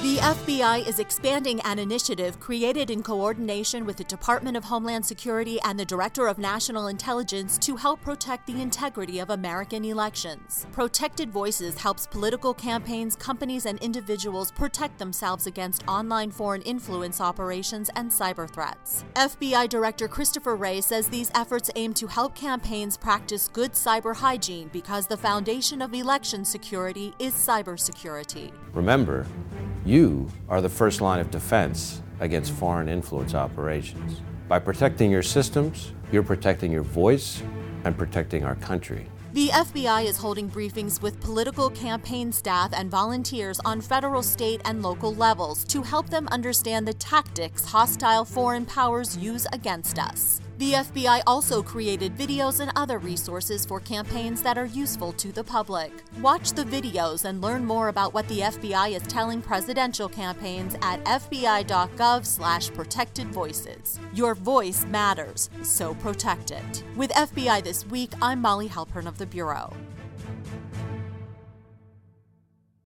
The FBI is expanding an initiative created in coordination with the Department of Homeland Security and the Director of National Intelligence to help protect the integrity of American elections. Protected Voices helps political campaigns, companies, and individuals protect themselves against online foreign influence operations and cyber threats. FBI Director Christopher Wray says these efforts aim to help campaigns practice good cyber hygiene because the foundation of election security is cybersecurity. Remember, you are the first line of defense against foreign influence operations. By protecting your systems, you're protecting your voice and protecting our country. The FBI is holding briefings with political campaign staff and volunteers on federal, state, and local levels to help them understand the tactics hostile foreign powers use against us. The FBI also created videos and other resources for campaigns that are useful to the public. Watch the videos and learn more about what the FBI is telling presidential campaigns at fbi.gov/protectedvoices. Your voice matters, so protect it. With FBI This Week, I'm Molly Halpern of the Bureau.